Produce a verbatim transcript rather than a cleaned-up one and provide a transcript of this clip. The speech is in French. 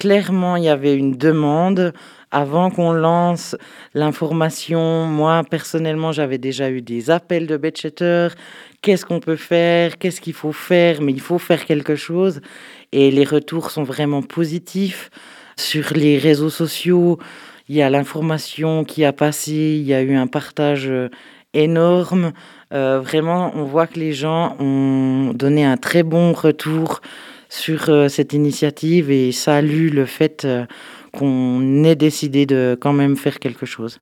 clairement, il y avait une demande. Avant qu'on lance l'information, moi, personnellement, j'avais déjà eu des appels de bettchêteurs. Qu'est-ce qu'on peut faire? Qu'est-ce qu'il faut faire? Mais il faut faire quelque chose et les retours sont vraiment positifs. Sur les réseaux sociaux, il y a l'information qui a passé, il y a eu un partage, heu, énorme. Heu, vraiment, on voit que les gens ont donné un très bon retour sur, heu, cette initiative et saluent le fait, heu, qu'on ait décidé de quand même faire quelque chose.